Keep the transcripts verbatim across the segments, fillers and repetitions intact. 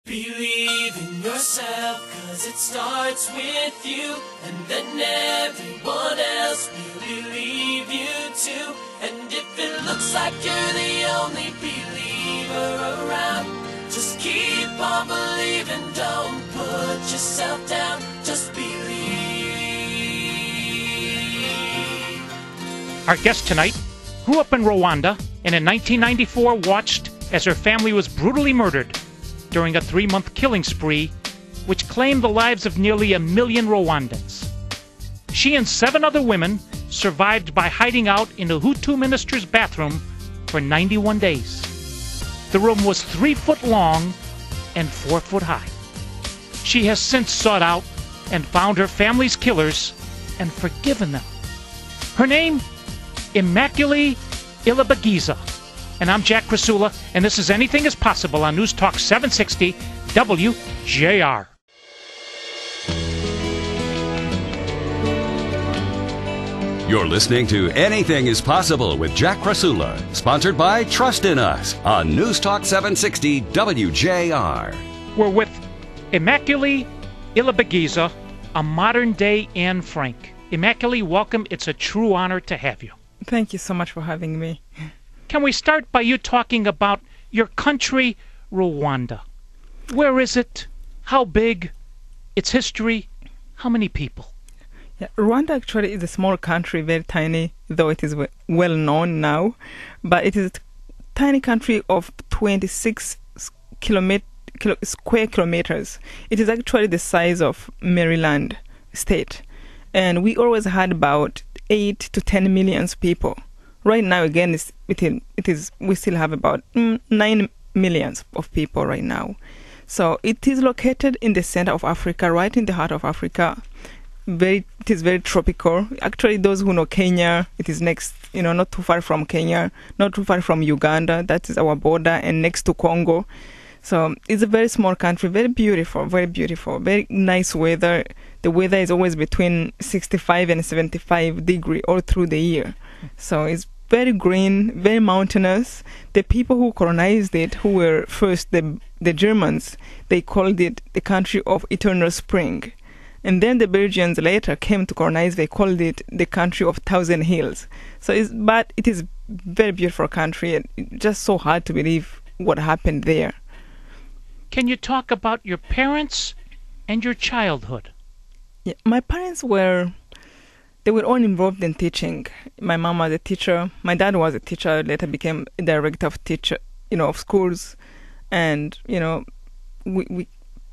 Believe in yourself, cause it starts with you, and then everyone else will believe you too. And if it looks like you're the only believer around, just keep on believing, don't put yourself down, just believe. Our guest tonight grew up in Rwanda and in nineteen ninety-four watched as her family was brutally murdered during a three-month killing spree which claimed the lives of nearly a million Rwandans. She and seven other women survived by hiding out in the Hutu minister's bathroom for ninety-one days. The room was three foot long and four foot high. She has since sought out and found her family's killers and forgiven them. Her name, Immaculée Ilibagiza. And I'm Jack Krasula, and this is Anything is Possible on News Talk seven sixty W J R. You're listening to Anything is Possible with Jack Krasula, sponsored by Trust in Us on News Talk seven sixty W J R. We're with Immaculée Ilibagiza, a modern-day Anne Frank. Immaculée, welcome. It's a true honor to have you. Thank you so much for having me. Can we start by you talking about your country, Rwanda? Where is it? How big? Its history? How many people? Yeah, Rwanda actually is a small country, very tiny, though it is well known now. But it is a tiny country of twenty-six kilomet- kilo- square kilometers. It is actually the size of Maryland state. And we always had about eight to ten million people. Right now, again, it's, it, is, it is we still have about mm, nine millions of people right now. So it is located in the center of Africa, right in the heart of Africa. Very, it is very tropical. Actually, those who know Kenya, it is next, you know, not too far from Kenya, not too far from Uganda. That is our border, and next to Congo. So it's a very small country, very beautiful, very beautiful, very nice weather. The weather is always between sixty-five and seventy-five degrees all through the year. So it's very green, very mountainous. The people who colonized it, who were first the the Germans, they called it the country of eternal spring. And then the Belgians later came to colonize, they called it the country of thousand hills. So it's, but it is very beautiful country, and it's just so hard to believe what happened there. Can you talk about your parents and your childhood? Yeah, my parents were, they were all involved in teaching. My mom was a teacher. My dad was a teacher, later became a director of teacher, you know, of schools. And, you know, we, we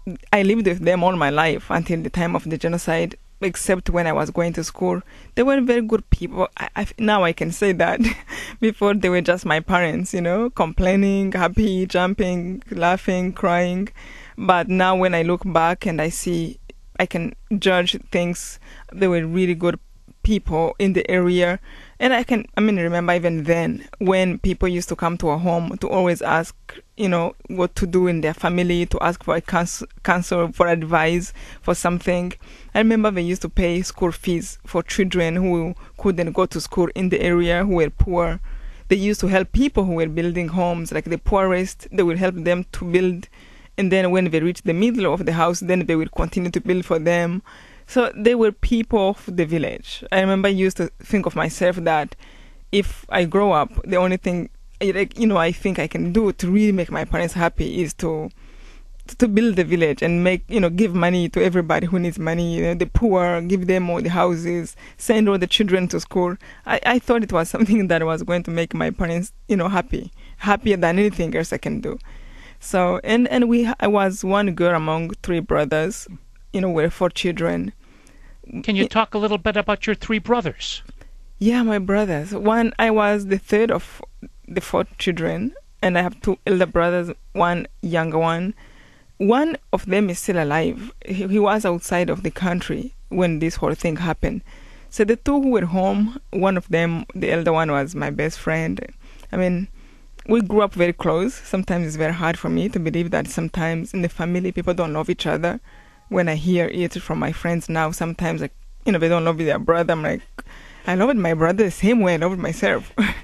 I lived with them all my life until the time of the genocide, except when I was going to school. They were very good people. I, I, now I can say that. Before, they were just my parents, you know, complaining, happy, jumping, laughing, crying. But now when I look back and I see, I can judge things, they were really good people in the area. And I can, I mean, remember even then when people used to come to our home to always ask, you know, what to do in their family, to ask for a counsel, counsel for advice for something. I remember they used to pay school fees for children who couldn't go to school in the area, who were poor. They used to help people who were building homes, like the poorest. They would help them to build. And then when they reached the middle of the house, then they would continue to build for them. So they were people of the village. I remember I used to think of myself that if I grow up, the only thing, like, you know, I think I can do to really make my parents happy is to to build the village and make, you know, give money to everybody who needs money, you know, the poor, give them all the houses, send all the children to school. I, I thought it was something that was going to make my parents, you know, happy, happier than anything else I can do. So, and, and we, I was one girl among three brothers. You know, we're four children. Can you talk a little bit about your three brothers? Yeah, my brothers. One, I was the third of the four children, and I have two elder brothers, one younger one. One of them is still alive. He, he was outside of the country when this whole thing happened. So the two who were home, one of them, the elder one, was my best friend. I mean, we grew up very close. Sometimes it's very hard for me to believe that sometimes in the family people don't love each other. When I hear it from my friends now, sometimes, like, you know, they don't love their brother. I'm like, I loved my brother the same way I loved myself.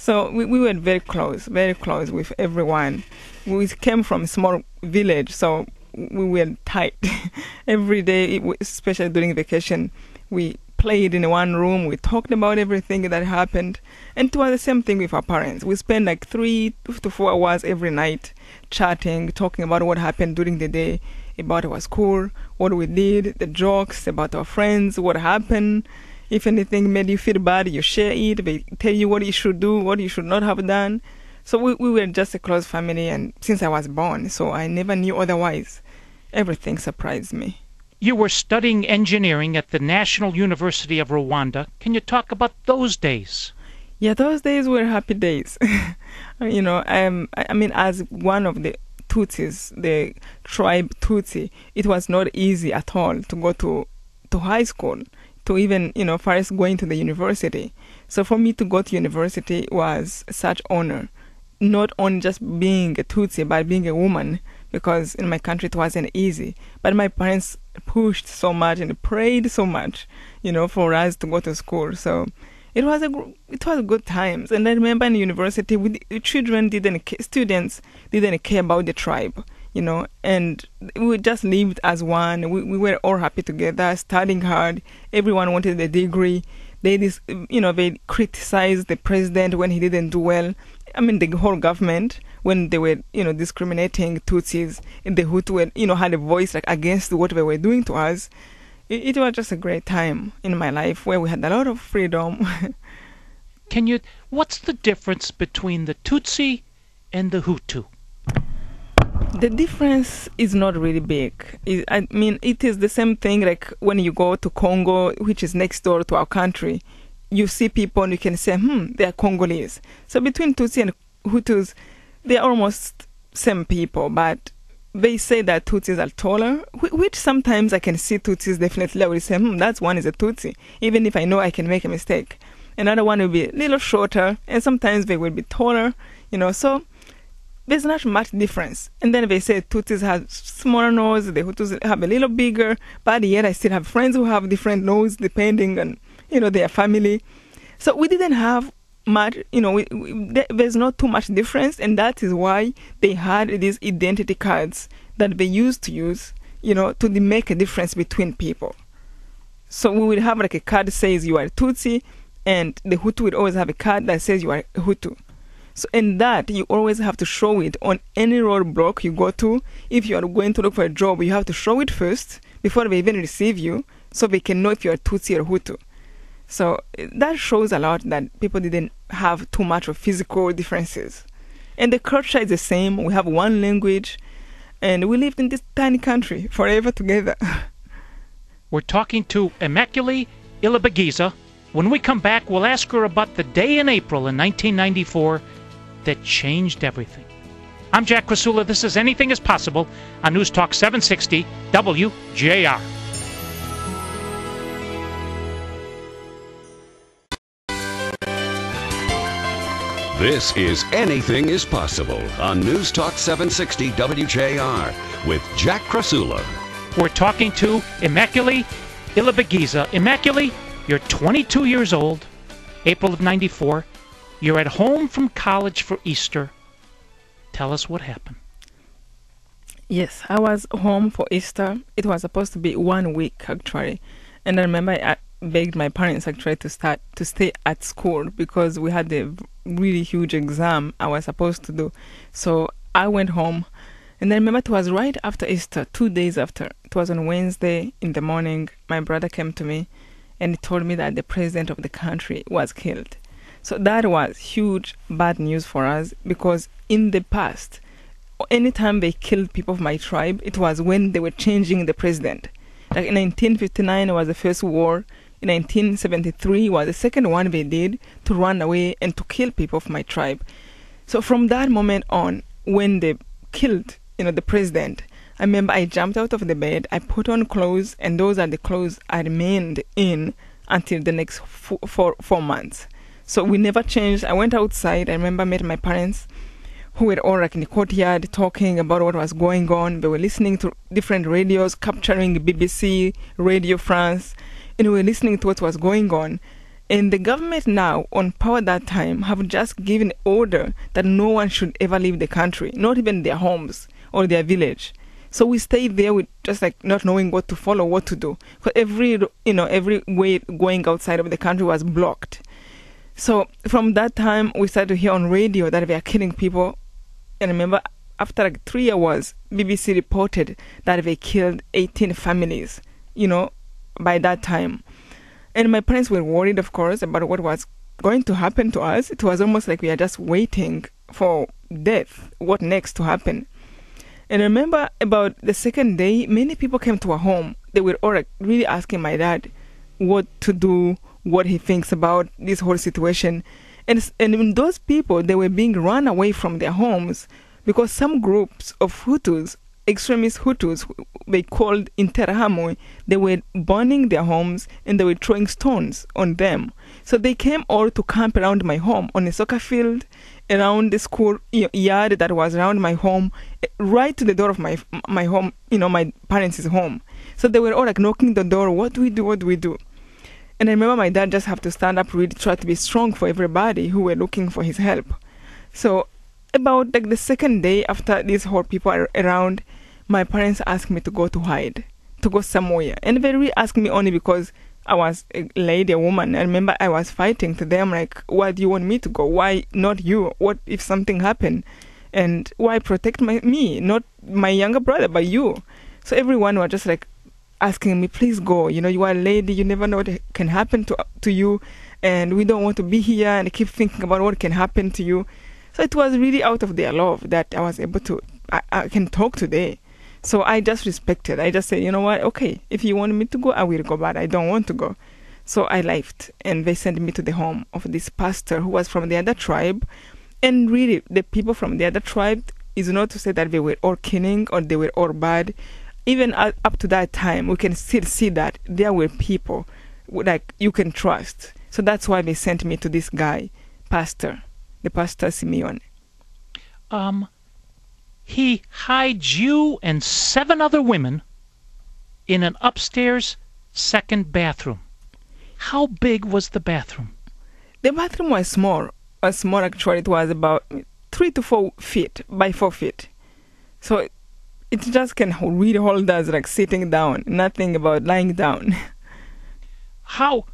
So we, we were very close, very close with everyone. We came from a small village, so we were tight. Every day, especially during vacation, we played in one room. We talked about everything that happened. And it was the same thing with our parents. We spent like three to four hours every night chatting, talking about what happened during the day, about our school, what we did, the jokes about our friends, what happened. If anything made you feel bad, you share it. They tell you what you should do, what you should not have done. So we, we were just a close family, and since I was born, so I never knew otherwise. Everything surprised me. You were studying engineering at the National University of Rwanda. Can you talk about those days? Yeah, those days were happy days. you know, um, I, I mean, as one of the Tutsis, the tribe Tutsi, it was not easy at all to go to, to high school, to even, you know, first going to the university. So for me to go to university was such honor, not only just being a Tutsi, but being a woman, because in my country it wasn't easy. But my parents pushed so much and prayed so much, you know, for us to go to school. So it was a it was good times. And I remember in university, we, children didn't, students didn't care about the tribe, you know, and we just lived as one. We, we were all happy together, studying hard. Everyone wanted a degree. They, you know, they criticized the president when he didn't do well. I mean, the whole government, when they were, you know, discriminating Tutsis, and the Hutu were, you know, had a voice like against what they were doing to us. It, it was just a great time in my life where we had a lot of freedom. Can you, what's the difference between the Tutsi and the Hutu? The difference is not really big. It, I mean, it is the same thing like when you go to Congo, which is next door to our country. You see people and you can say, hmm, they are Congolese. So between Tutsi and Hutus, they are almost same people, but they say that Tutsis are taller, which sometimes I can see Tutsis definitely. I will say, hmm, that one is a Tutsi, even if I know I can make a mistake. Another one will be a little shorter, and sometimes they will be taller, you know, so there's not much difference. And then they say Tutsis have smaller nose, the Hutus have a little bigger, but yet I still have friends who have different nose depending on, you know, their family. So we didn't have much, you know, we, we, there's not too much difference, and that is why they had these identity cards that they used to use, you know, to make a difference between people. So we would have like a card that says you are Tutsi, and the Hutu would always have a card that says you are Hutu. So in that, you always have to show it on any roadblock you go to. If you are going to look for a job, you have to show it first before they even receive you, so they can know if you are Tutsi or Hutu. So that shows a lot that people didn't have too much of physical differences. And the culture is the same. We have one language, and we lived in this tiny country forever together. We're talking to Immaculée Ilibagiza. When we come back, we'll ask her about the day in April in nineteen ninety-four that changed everything. I'm Jack Krasula. This is Anything is Possible on News Talk seven sixty W J R. This is Anything is Possible on News Talk seven sixty W J R with Jack Krasula. We're talking to Immaculée Ilibagiza. Immaculée, you're twenty-two years old, April of ninety-four. You're at home from college for Easter. Tell us what happened. Yes, I was home for Easter. It was supposed to be one week, actually. And I remember I begged my parents, actually, to start to stay at school because we had a really huge exam I was supposed to do. So I went home. And I remember it was right after Easter, two days after. It was on Wednesday in the morning. My brother came to me and he told me that the president of the country was killed. So that was huge bad news for us because in the past, anytime they killed people of my tribe, it was when they were changing the president. Like in nineteen fifty-nine was the first war. In nineteen seventy-three was the second one they did to run away and to kill people of my tribe. So from that moment on, when they killed, you know, the president, I remember I jumped out of the bed, I put on clothes, and those are the clothes I remained in until the next four, four, four months. So we never changed. I went outside. I remember I met my parents who were all like in the courtyard talking about what was going on. They were listening to different radios, capturing B B C, Radio France, and we were listening to what was going on. And the government now, on power that time, have just given order that no one should ever leave the country, not even their homes or their village. So we stayed there with just like not knowing what to follow, what to do. Because every, you know, every way going outside of the country was blocked. So from that time, we started to hear on radio that they are killing people. And I remember after like three hours, B B C reported that they killed eighteen families, you know, by that time. And my parents were worried, of course, about what was going to happen to us. It was almost like we are just waiting for death, what next to happen. And I remember about the second day, many people came to our home. They were all like really asking my dad what to do, what he thinks about this whole situation. And, and in those people, they were being run away from their homes because some groups of Hutus, extremist Hutus, they called Interahamwe, they were burning their homes and they were throwing stones on them. So they came all to camp around my home on a soccer field, around the school yard that was around my home, right to the door of my my home, you know, my parents' home. So they were all like knocking the door, what do we do, what do we do? And I remember my dad just have to stand up, really try to be strong for everybody who were looking for his help. So about like the second day after these whole people are around, my parents asked me to go to hide, to go somewhere. And they really asked me only because I was a lady, a woman. I remember I was fighting to them, like, why do you want me to go? Why not you? What if something happened? And why protect my me, not my younger brother, but you? So everyone was just like asking me, please go. You know, you are a lady, you never know what can happen to to you. And we don't want to be here and keep thinking about what can happen to you. So it was really out of their love that I was able to, I, I can talk today. So I just respected. I just said, you know what, okay, if you want me to go, I will go, but I don't want to go. So I left, and they sent me to the home of this pastor who was from the other tribe. And really, the people from the other tribe is not to say that they were all killing or they were all bad. Even up to that time, we can still see that there were people like you can trust. So that's why they sent me to this guy, pastor, the pastor Simeon. Um... He hides you and seven other women in an upstairs second bathroom. How big was the bathroom? The bathroom was small. Was small actually. It was about three to four feet by four feet. So it just can really hold us like sitting down. Nothing about lying down. How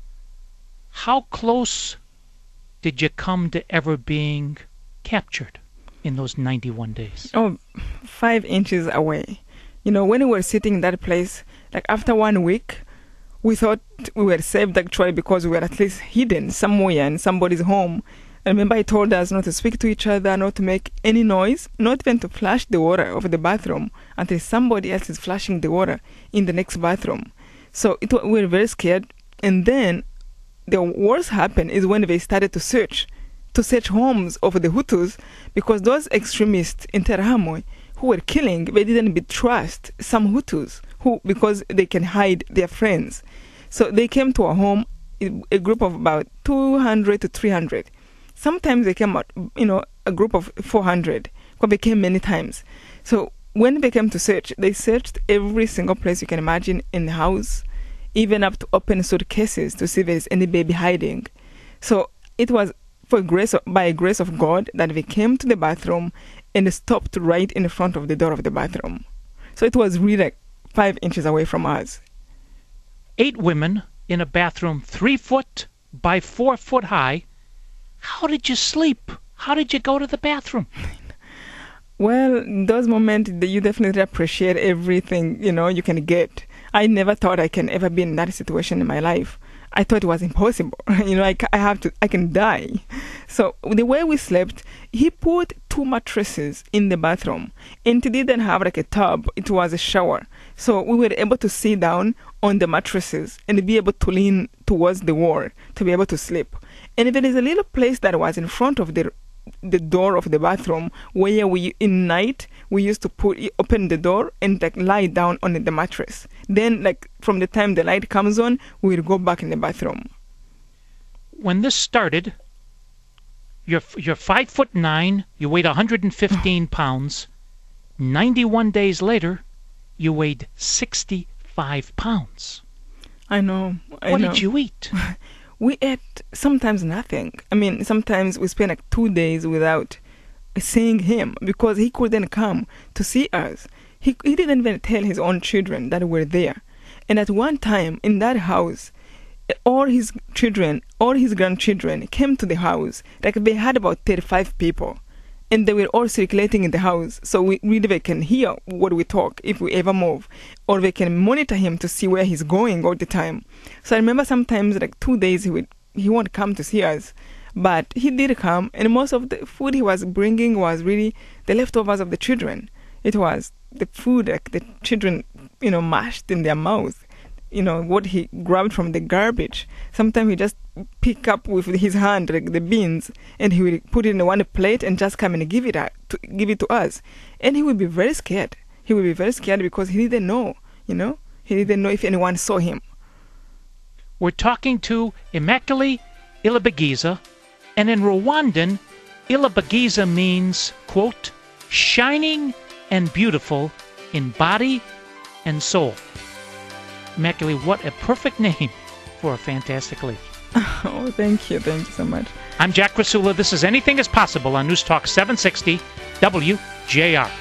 how close did you come to ever being captured in those ninety-one days? Oh, five inches away. You know, when we were sitting in that place, like after one week, we thought we were saved actually because we were at least hidden somewhere in somebody's home. I remember he told us not to speak to each other, not to make any noise, not even to flush the water of the bathroom until somebody else is flushing the water in the next bathroom. So it, we were very scared. And then the worst happened is when they started to search. to search homes of the Hutus, because those extremists in Interahamwe who were killing, they didn't betrust some Hutus who, because they can hide their friends. So they came to our home, a group of about two hundred to three hundred. Sometimes they came out, you know, a group of four hundred, because they came many times. So when they came to search, they searched every single place you can imagine in the house, even up to open suitcases to see if there's any baby hiding. So it was for grace of, by grace of God that we came to the bathroom and stopped right in front of the door of the bathroom. So it was really like five inches away from us. Eight women in a bathroom three foot by four foot high. How did you sleep? How did you go to the bathroom? Well, in those moments, you definitely appreciate everything, you know, you can get. I never thought I can ever be in that situation in my life. I thought it was impossible. You know, I, I have to, I can die. So the way we slept, he put two mattresses in the bathroom, and it didn't have like a tub. It was a shower. So we were able to sit down on the mattresses and be able to lean towards the wall to be able to sleep. And there is a little place that was in front of the the door of the bathroom where we, in night, we used to put open the door and like lie down on the mattress. Then, like from the time the light comes on, we'll go back in the bathroom. When this started, you're you're five foot nine. You weighed one hundred fifteen pounds. Ninety-one days later, you weighed sixty-five pounds. I know. I what know. did you eat? we ate sometimes nothing. I mean, sometimes we spent like two days without seeing him because he couldn't come to see us. He, he didn't even tell his own children that we're there. And at one time in that house, all his children, all his grandchildren came to the house. Like they had about thirty-five people. And they were all circulating in the house. So we really they can hear what we talk if we ever move. Or they can monitor him to see where he's going all the time. So I remember sometimes like two days he would he won't come to see us. But he did come, and most of the food he was bringing was really the leftovers of the children. It was the food like the children, you know, mashed in their mouth. You know, what he grabbed from the garbage. Sometimes he just pick up with his hand like the beans, and he would put it in one plate and just come and give it out, to give it to us. And he would be very scared. He would be very scared because he didn't know, you know, he didn't know if anyone saw him. We're talking to Immaculée Ilibagiza, and in Rwandan, Ilibagiza means, quote, shining and beautiful in body and soul. Immaculée, what a perfect name for a fantastic lady. Oh, thank you. Thank you so much. I'm Jack Krasula. This is Anything is Possible on News Talk seven sixty W J R.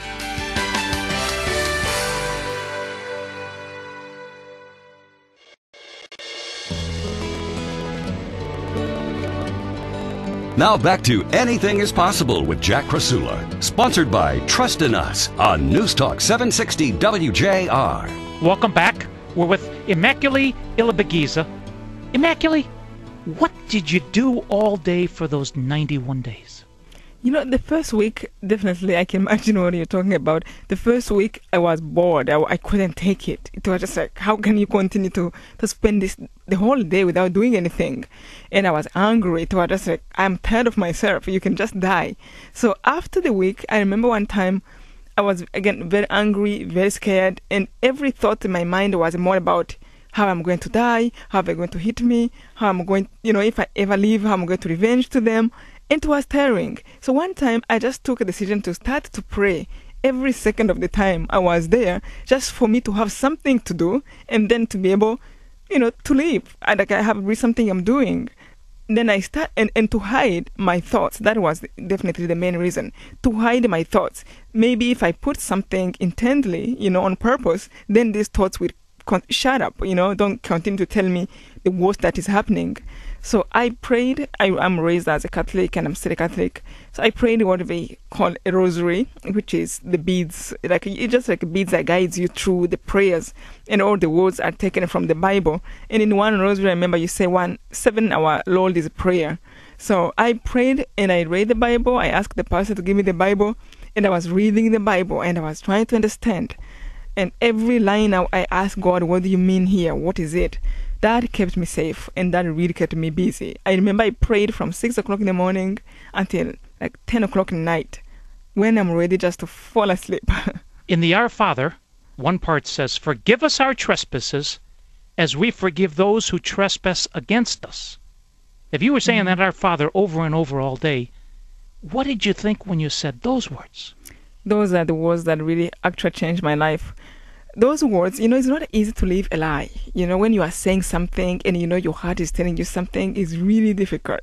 Now back to Anything is Possible with Jack Krasula, sponsored by Trust in Us on News Talk seven sixty W J R. Welcome back. We're with Immaculée Ilibagiza. Immaculée, what did you do all day for those ninety-one days? You know, the first week, definitely, I can imagine what you're talking about. The first week, I was bored. I, I couldn't take it. It was just like, how can you continue to, to spend this the whole day without doing anything? And I was angry. It was just like, I'm tired of myself. You can just die. So after the week, I remember one time, I was, again, very angry, very scared, and every thought in my mind was more about how I'm going to die, how they're going to hit me, how I'm going, you know, if I ever leave, how I'm going to revenge to them. It was tiring. So one time, I just took a decision to start to pray every second of the time I was there, just for me to have something to do, and then to be able, you know, to live. I, like I have something I'm doing. Then I start, and, and to hide my thoughts. That was definitely the main reason. To hide my thoughts. Maybe if I put something intently, you know, on purpose, then these thoughts will con- shut up, you know, don't continue to tell me the worst that is happening. So I prayed. I, I'm raised as a Catholic, and I'm still a Catholic. So I prayed what they call a rosary, which is the beads, like it's just like beads that guides you through the prayers, and all the words are taken from the Bible. And in one rosary, I remember you say one seven-hour Lord is prayer. So I prayed and I read the Bible. I asked the pastor to give me the Bible, and I was reading the Bible and I was trying to understand. And every line I, I asked God, what do you mean here? What is it? That kept me safe, and that really kept me busy. I remember I prayed from six o'clock in the morning until like ten o'clock at night, when I'm ready just to fall asleep. In the Our Father, one part says, forgive us our trespasses as we forgive those who trespass against us. If you were saying mm-hmm. that Our Father over and over all day, what did you think when you said those words? Those are the words that really actually changed my life. Those words, you know, it's not easy to live a lie. You know, when you are saying something and you know your heart is telling you something, it's really difficult.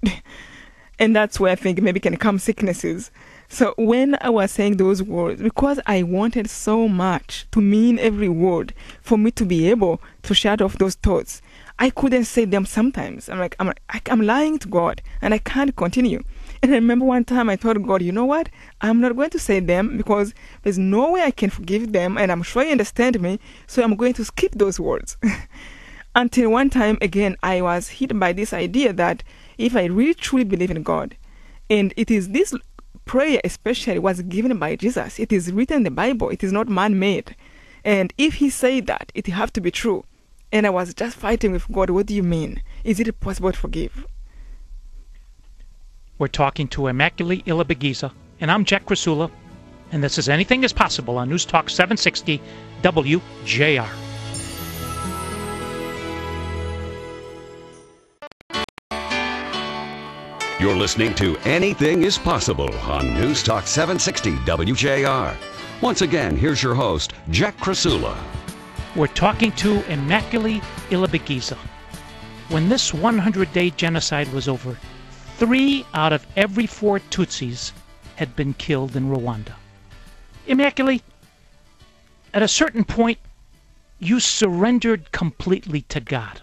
And that's where I think maybe can come sicknesses. So when I was saying those words, because I wanted so much to mean every word, for me to be able to shut off those thoughts, I couldn't say them sometimes. I'm like, I'm, I'm lying to God, and I can't continue. And I remember one time I told God, you know what? I'm not going to say them because there's no way I can forgive them, and I'm sure you understand me, so I'm going to skip those words. Until one time, again, I was hit by this idea that if I really truly believe in God, and it is this prayer especially was given by Jesus, it is written in the Bible, it is not man-made. And if he said that, it have to be true. And I was just fighting with God, what do you mean? Is it possible to forgive? We're talking to Immaculée Ilibagiza, and I'm Jack Krasula, and this is Anything is Possible on News Talk seven sixty W J R. You're listening to Anything is Possible on News Talk seven sixty W J R. Once again, here's your host, Jack Krasula. We're talking to Immaculée Ilibagiza. When this hundred-day genocide was over, three out of every four Tutsis had been killed in Rwanda. Immaculée, at a certain point, you surrendered completely to God.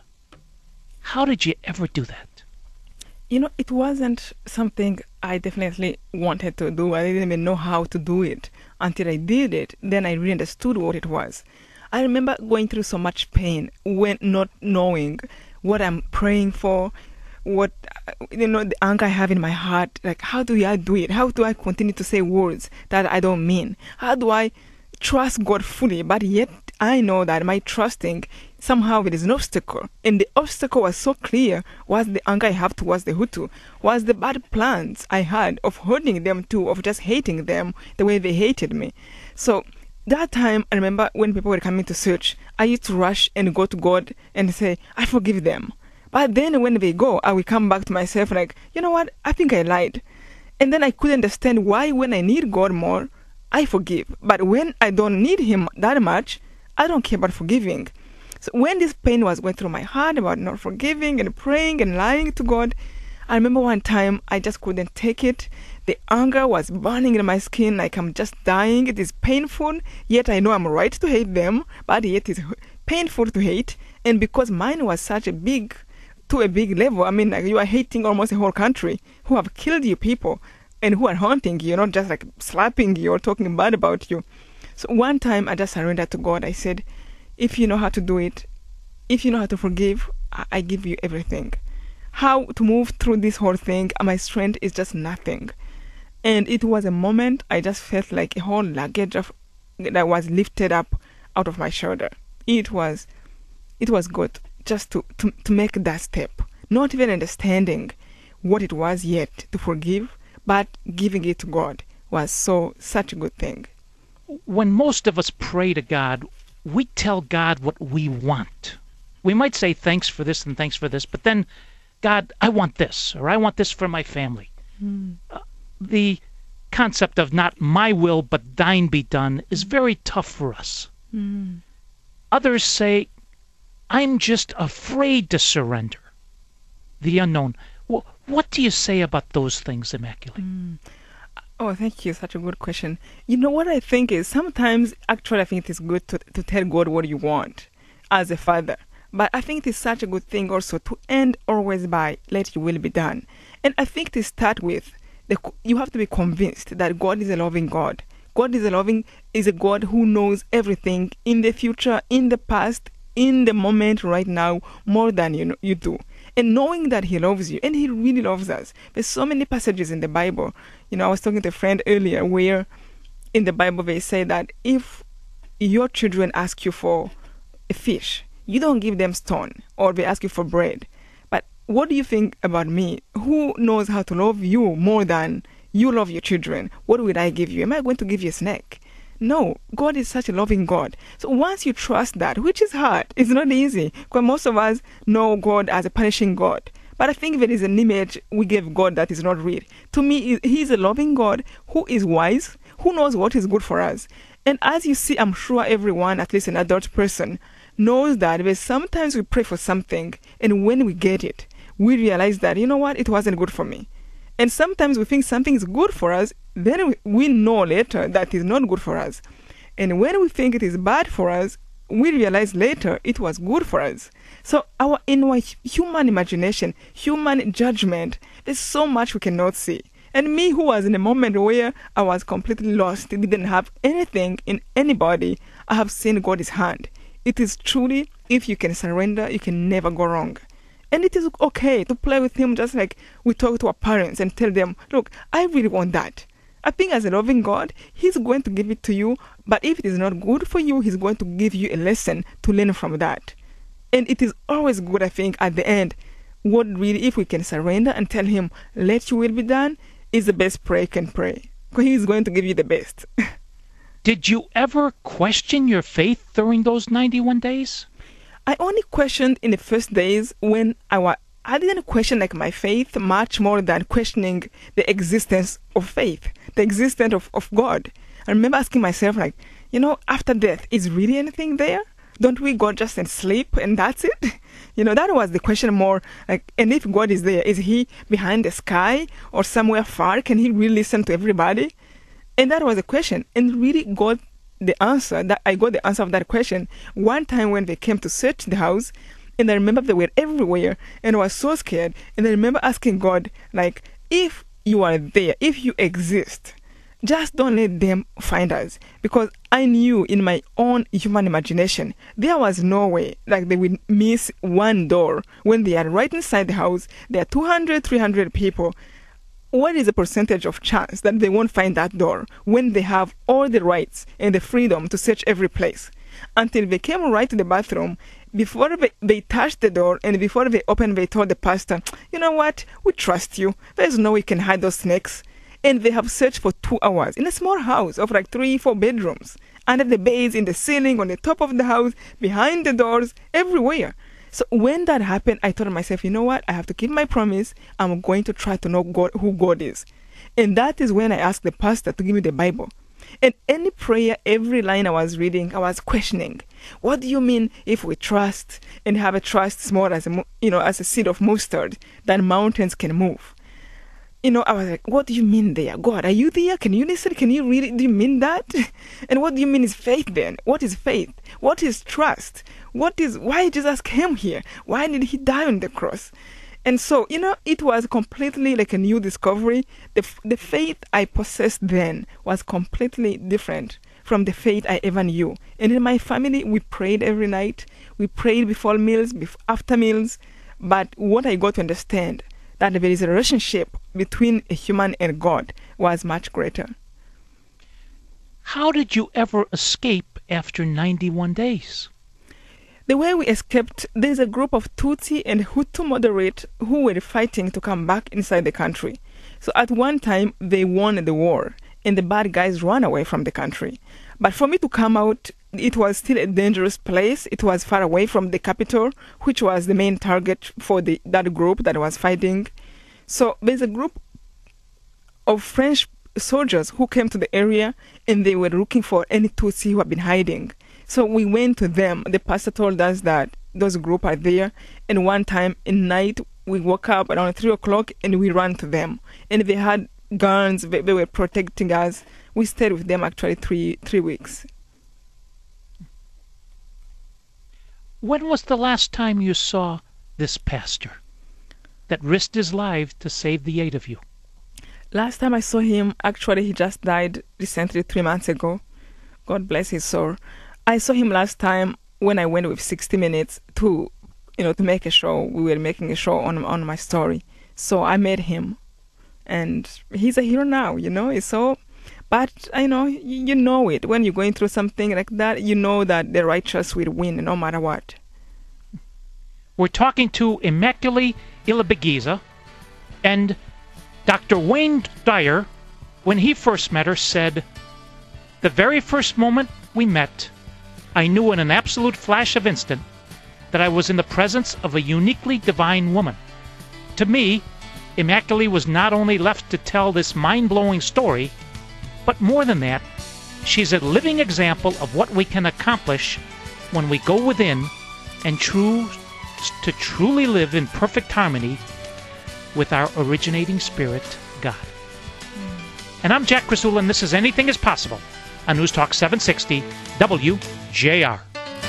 How did you ever do that? You know, it wasn't something I definitely wanted to do. I didn't even know how to do it until I did it. Then I really understood what it was. I remember going through so much pain when not knowing what I'm praying for, what, you know, the anger I have in my heart. Like, how do I do it? How do I continue to say words that I don't mean? How do I trust God fully? But yet I know that my trusting, somehow it is an obstacle. And the obstacle was so clear, was the anger I have towards the Hutu, was the bad plans I had of hurting them too, of just hating them the way they hated me. So that time, I remember when people were coming to church, I used to rush and go to God and say, I forgive them. But then when they go, I will come back to myself like, you know what, I think I lied. And then I couldn't understand why when I need God more, I forgive. But when I don't need Him that much, I don't care about forgiving. So when this pain was going through my heart about not forgiving and praying and lying to God, I remember one time I just couldn't take it. The anger was burning in my skin like I'm just dying. It is painful, yet I know I'm right to hate them, but yet it's painful to hate. And because mine was such a big, to a big level, I mean, like you are hating almost a whole country who have killed you people and who are haunting you, not just like slapping you or talking bad about you. So one time I just surrendered to God. I said, if you know how to do it, if you know how to forgive, I, I give you everything. How to move through this whole thing, my strength is just nothing. And it was a moment I just felt like a whole luggage of, that was lifted up out of my shoulder. It was, it was good just to, to, to make that step, not even understanding what it was yet to forgive, but giving it to God was so such a good thing. When most of us pray to God, we tell God what we want. We might say thanks for this and thanks for this, but then, God, I want this, or I want this for my family. Mm. Uh, the concept of not my will but thine be done is very tough for us. Mm. Others say, I'm just afraid to surrender. The unknown. Well, what do you say about those things, Immaculée? Mm. Oh, thank you. Such a good question. You know what I think is sometimes, actually, I think it is good to, to tell God what you want as a father. But I think it is such a good thing also to end always by, let your will be done. And I think to start with, the, you have to be convinced that God is a loving God. God is a loving, is a God who knows everything in the future, in the past, in the moment right now, more than you know, you do. And knowing that He loves you, and He really loves us. There's so many passages in the Bible. You know, I was talking to a friend earlier where in the Bible they say that if your children ask you for a fish, you don't give them stone, or they ask you for bread. But what do you think about me? Who knows how to love you more than you love your children? What will I give you? Am I going to give you a snake? No, God is such a loving God. So once you trust that, which is hard, it's not easy, because most of us know God as a punishing God. But I think there is an image we give God that is not real. To me, He is a loving God who is wise, who knows what is good for us. And as you see, I'm sure everyone, at least an adult person, knows that there's sometimes we pray for something, and when we get it, we realize that, you know what, it wasn't good for me. And sometimes we think something is good for us, then we, we know later that it's not good for us. And when we think it is bad for us, we realize later it was good for us. So our in our human imagination, human judgment, there's so much we cannot see. And me, who was in a moment where I was completely lost, didn't have anything in anybody, I have seen God's hand. It is truly, if you can surrender, you can never go wrong. And it is okay to play with Him just like we talk to our parents and tell them, look, I really want that. I think as a loving God, He's going to give it to you, but if it is not good for you, He's going to give you a lesson to learn from that. And it is always good, I think, at the end, what really, if we can surrender and tell Him, let your will be done, is the best prayer you can pray. Because He is going to give you the best. Did you ever question your faith during those ninety-one days? I only questioned in the first days when I was, I didn't question like my faith much more than questioning the existence of faith, the existence of, of God. I remember asking myself like, you know, after death, is really anything there? Don't we go just and sleep and that's it? You know, that was the question more like, and if God is there, is he behind the sky or somewhere far? Can he really listen to everybody? And that was the question. And really got the answer, that I got the answer of that question one time when they came to search the house. And I remember they were everywhere and I was so scared. And I remember asking God, like, if you are there, if you exist, just don't let them find us. Because I knew in my own human imagination, there was no way like they would miss one door when they are right inside the house. There are two hundred, three hundred people. What is the percentage of chance that they won't find that door when they have all the rights and the freedom to search every place? Until they came right to the bathroom, before they, they touched the door and before they opened, they told the pastor, you know what, we trust you. There's no way you can hide those snakes. And they have searched for two hours in a small house of like three, four bedrooms, under the beds, in the ceiling, on the top of the house, behind the doors, everywhere. So when that happened, I told myself, you know what, I have to keep my promise. I'm going to try to know God, who God is. And that is when I asked the pastor to give me the Bible. And any prayer, every line I was reading, I was questioning. What do you mean if we trust and have a trust small as a, you know, as a seed of mustard, that mountains can move? You know, I was like, what do you mean there? God, are you there? Can you listen? Can you read it? Do you mean that? And what do you mean is faith then? What is faith? What is trust? What is, why Jesus came here? Why did he die on the cross? And so, you know, it was completely like a new discovery. The, the faith I possessed then was completely different from the faith I ever knew. And in my family, we prayed every night. We prayed before meals, before, after meals. But what I got to understand, that there is a relationship between a human and God, was much greater. How did you ever escape after ninety-one days? The way we escaped, there's a group of Tutsi and Hutu moderate who were fighting to come back inside the country. So at one time, they won the war, and the bad guys ran away from the country. But for me to come out, it was still a dangerous place. It was far away from the capital, which was the main target for the, that group that was fighting. So there's a group of French soldiers who came to the area, and they were looking for any Tutsi who had been hiding. So we went to them. The pastor told us that those group are there. And one time in night, we woke up around three o'clock and we ran to them. And they had guns. They, they were protecting us. We stayed with them actually three three weeks. When was the last time you saw this pastor that risked his life to save the eight of you? Last time I saw him, actually, he just died recently, three months ago. God bless his soul. I saw him last time when I went with sixty minutes to, you know, to make a show. We were making a show on on my story. So I met him, and he's a hero now, you know. It's so, but I know, you, you know it. When you're going through something like that, you know that the righteous will win no matter what. We're talking to Immaculée Ilibagiza, and Doctor Wayne Dyer, when he first met her, said, "The very first moment we met, I knew in an absolute flash of instant that I was in the presence of a uniquely divine woman. To me, Immaculée was not only left to tell this mind-blowing story, but more than that, she's a living example of what we can accomplish when we go within and true to truly live in perfect harmony with our originating spirit, God." And I'm Jack Krasula, and this is Anything is Possible on News Talk seven sixty W J R.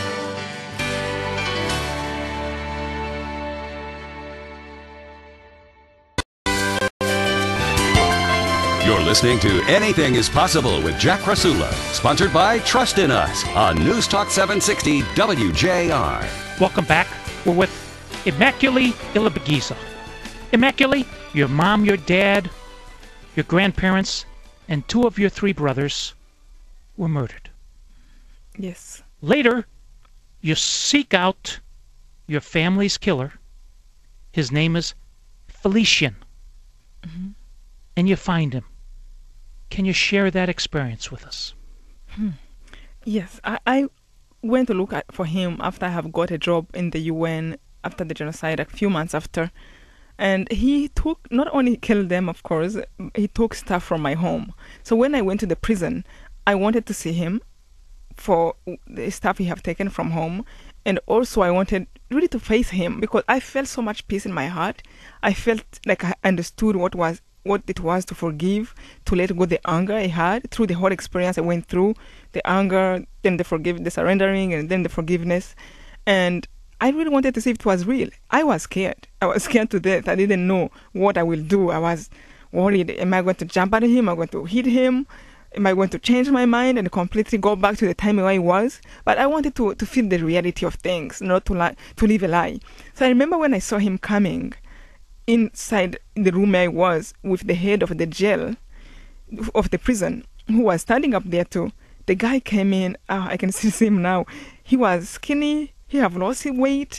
You're listening to Anything is Possible with Jack Krasula, sponsored by Trust in Us on News Talk seven sixty W J R. Welcome back. We're with Immaculée Ilibagiza. Immaculée, your mom, your dad, your grandparents, and two of your three brothers were murdered. Yes. Later, you seek out your family's killer. His name is Felician. Mm-hmm. And you find him. Can you share that experience with us? Hmm. Yes, I, I went to look at, for him after I have got a job in the U N after the genocide, a few months after. And he took, not only killed them, of course, he took stuff from my home. So when I went to the prison, I wanted to see him for the stuff he have taken from home. And also I wanted really to face him because I felt so much peace in my heart. I felt like I understood what was what it was to forgive, to let go the anger I had through the whole experience I went through, the anger, then the forgive, the surrendering, and then the forgiveness. And I really wanted to see if it was real. I was scared. I was scared to death. I didn't know what I will do. I was worried. Am I going to jump at him? Am I going to hit him? Am I going to change my mind and completely go back to the time where I was? But I wanted to, to feel the reality of things, not to lie, to live a lie. So I remember when I saw him coming inside the room I was with the head of the jail, of the prison, who was standing up there too. The guy came in. Oh, I can still see him now. He was skinny. He have lost his weight.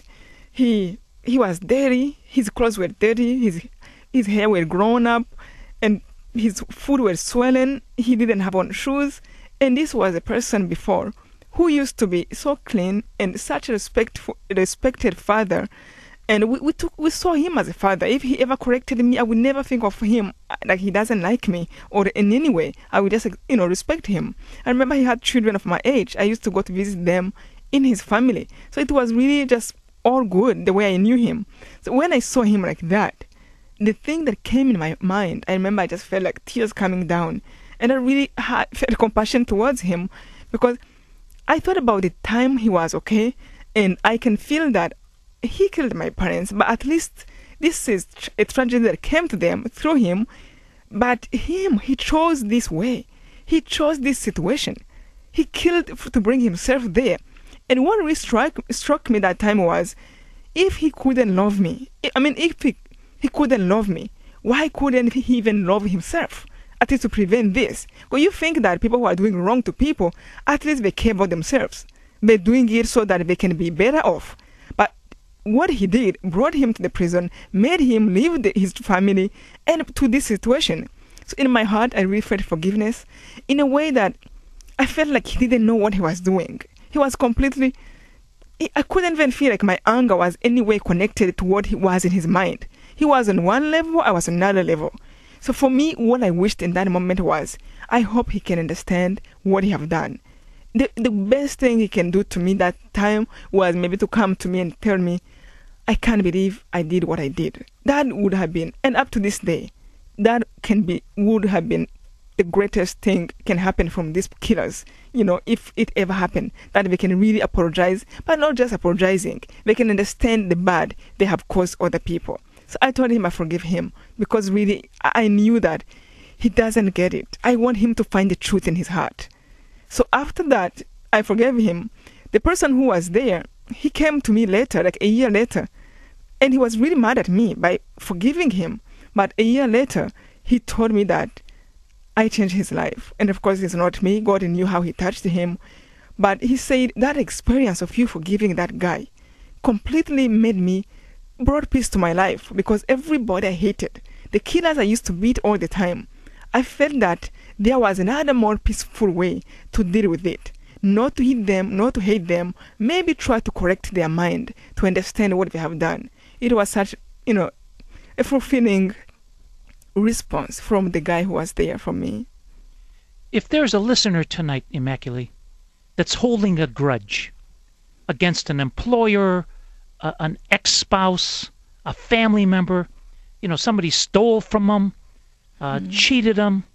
He he was dirty. His clothes were dirty. His his hair were grown up, and his foot was swollen. He didn't have on shoes. And this was a person before who used to be so clean and such a respectful, respected father. And we, we took we saw him as a father. If he ever corrected me, I would never think of him like he doesn't like me or in any way. I would just, you know, respect him. I remember he had children of my age. I used to go to visit them in his family. So it was really just all good the way I knew him. So when I saw him like that, the thing that came in my mind, I remember I just felt like tears coming down. And I really had, felt compassion towards him because I thought about the time he was okay. And I can feel that he killed my parents, but at least this is a tragedy that came to them through him. But him, he chose this way. He chose this situation. He killed to bring himself there. And what really struck, struck me that time was, if he couldn't love me, I mean, if he, he couldn't love me, why couldn't he even love himself? At least to prevent this. Well, you think that people who are doing wrong to people, at least they care about themselves. They're doing it so that they can be better off. But what he did brought him to the prison, made him leave the, his family, and to this situation. So in my heart, I really felt forgiveness in a way that I felt like he didn't know what he was doing. He was completely, I couldn't even feel like my anger was any way connected to what he was in his mind. He was on one level, I was on another level. So for me, what I wished in that moment was, I hope he can understand what he have done. The, the best thing he can do to me that time was maybe to come to me and tell me, I can't believe I did what I did. That would have been, and up to this day, that can be, would have been the greatest thing can happen from these killers. You know, if it ever happened, that they can really apologize, but not just apologizing. They can understand the bad they have caused other people. So I told him I forgive him because really I knew that he doesn't get it. I want him to find the truth in his heart. So after that, I forgave him. The person who was there, he came to me later, like a year later, and he was really mad at me by forgiving him. But a year later, he told me that I changed his life. And of course, it's not me. God knew how he touched him. But he said that experience of you forgiving that guy completely made me, brought peace to my life because everybody I hated, the killers I used to beat all the time, I felt that there was another more peaceful way to deal with it. Not to hit them, not to hate them, maybe try to correct their mind to understand what they have done. It was such, you know, a fulfilling response from the guy who was there for me. If there's a listener tonight, Immaculée, that's holding a grudge against an employer, uh, an ex-spouse, a family member, you know, somebody stole from them, uh, mm. cheated them,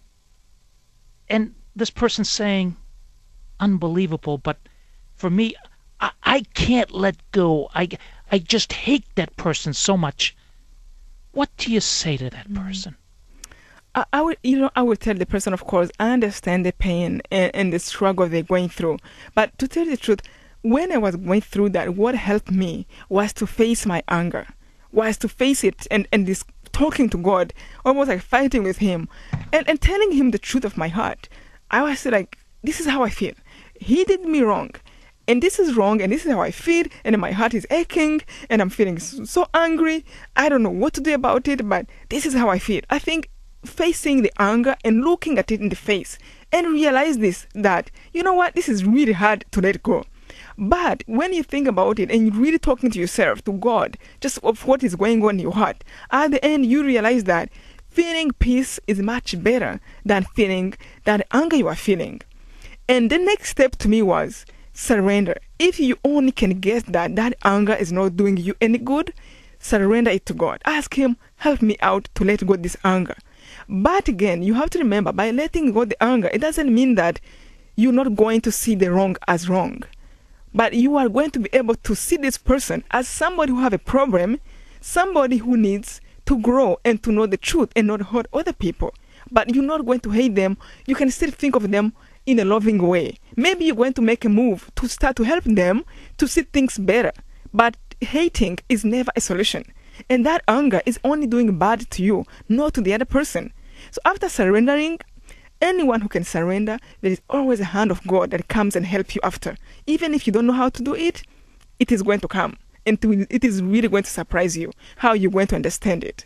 and this person's saying, unbelievable, but for me, I, I can't let go. I, I just hate that person so much. What do you say to that mm. person? I, I would, you know, I would tell the person, of course, I understand the pain and, and the struggle they're going through. But to tell the truth, when I was going through that, what helped me was to face my anger, was to face it and, and this talking to God, almost like fighting with him and, and telling him the truth of my heart. I was like, this is how I feel. He did me wrong. And this is wrong, and this is how I feel, and my heart is aching, and I'm feeling so angry. I don't know what to do about it, but this is how I feel. I think facing the anger and looking at it in the face and realize this, that, you know what, this is really hard to let go. But when you think about it and you're really talking to yourself, to God, just of what is going on in your heart, at the end you realize that feeling peace is much better than feeling that anger you are feeling. And the next step to me was surrender. If you only can guess that that anger is not doing you any good, surrender it to God. Ask Him, help me out to let go of this anger. But again, you have to remember, by letting go the anger, it doesn't mean that you're not going to see the wrong as wrong. But you are going to be able to see this person as somebody who have a problem, somebody who needs to grow and to know the truth and not hurt other people. But you're not going to hate them. You can still think of them in a loving way. Maybe you're going to make a move to start to help them to see things better. But hating is never a solution. And that anger is only doing bad to you, not to the other person. So after surrendering, anyone who can surrender, there is always a hand of God that comes and helps you after. Even if you don't know how to do it, it is going to come. And to, it is really going to surprise you how you're going to understand it.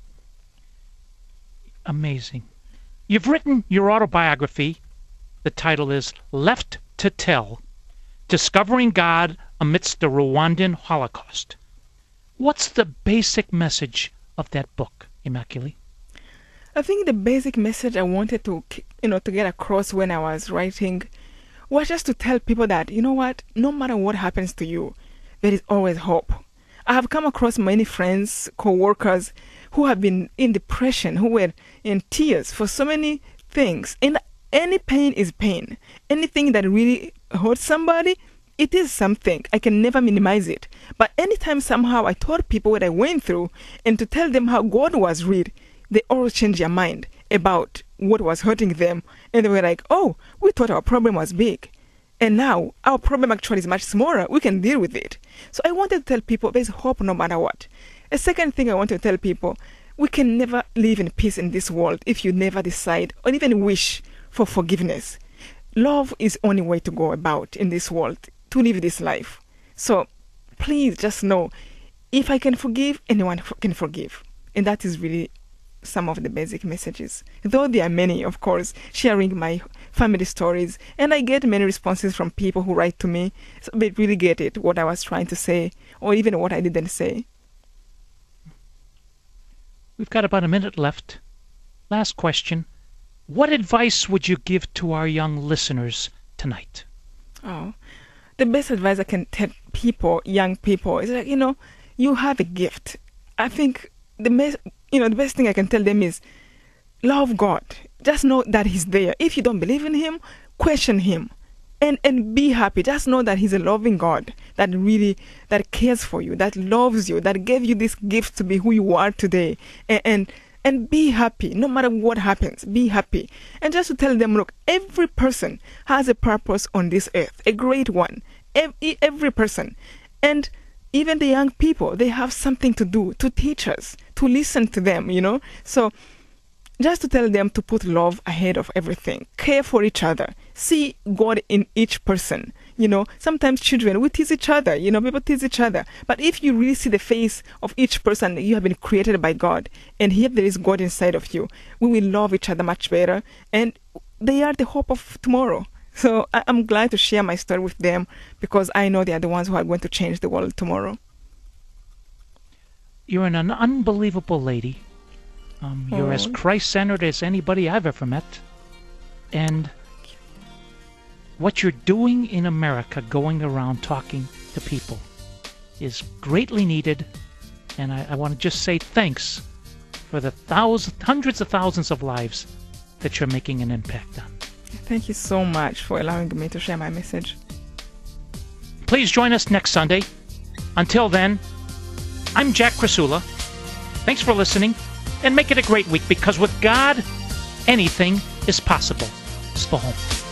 Amazing. You've written your autobiography. The title is Left to Tell, Discovering God Amidst the Rwandan Holocaust. What's the basic message of that book, Immaculée? I think the basic message I wanted to, you know, to get across when I was writing was just to tell people that, you know what, no matter what happens to you, there is always hope. I have come across many friends, co-workers who have been in depression, who were in tears for so many things. And any pain is pain. Anything that really hurts somebody, it is something. I can never minimize it. But anytime somehow I told people what I went through and to tell them how God was real, they always change their mind about what was hurting them. And they were like, oh, we thought our problem was big. And now our problem actually is much smaller. We can deal with it. So I wanted to tell people there's hope no matter what. A second thing I want to tell people, we can never live in peace in this world if you never decide or even wish for forgiveness. Love is the only way to go about in this world, to live this life. So please just know, if I can forgive, anyone can forgive. And that is really some of the basic messages. Though there are many, of course, sharing my family stories. And I get many responses from people who write to me. So they really get it, what I was trying to say, or even what I didn't say. We've got about a minute left. Last question. What advice would you give to our young listeners tonight? Oh, the best advice I can tell people, young people, is that, you know, you have a gift. I think the best, you know, the best thing I can tell them is love God. Just know that He's there. If you don't believe in Him, question Him. And, and be happy. Just know that He's a loving God that really, that cares for you, that loves you, that gave you this gift to be who you are today. And, and, and be happy. No matter what happens, be happy. And just to tell them, look, every person has a purpose on this earth, a great one. Every, every person. And even the young people, they have something to do, to teach us, to listen to them, you know. So just to tell them to put love ahead of everything. Care for each other. See God in each person. You know, sometimes children, we tease each other. You know, people tease each other. But if you really see the face of each person, you have been created by God. And here there is God inside of you. We will love each other much better. And they are the hope of tomorrow. So I- I'm glad to share my story with them because I know they are the ones who are going to change the world tomorrow. You're an unbelievable lady. Um, you're as Christ-centered as anybody I've ever met. And what you're doing in America, going around talking to people, is greatly needed. And I, I want to just say thanks for the thousands, hundreds of thousands of lives that you're making an impact on. Thank you so much for allowing me to share my message. Please join us next Sunday. Until then, I'm Jack Krasula. Thanks for listening. And make it a great week, because with God, anything is possible. Spahom.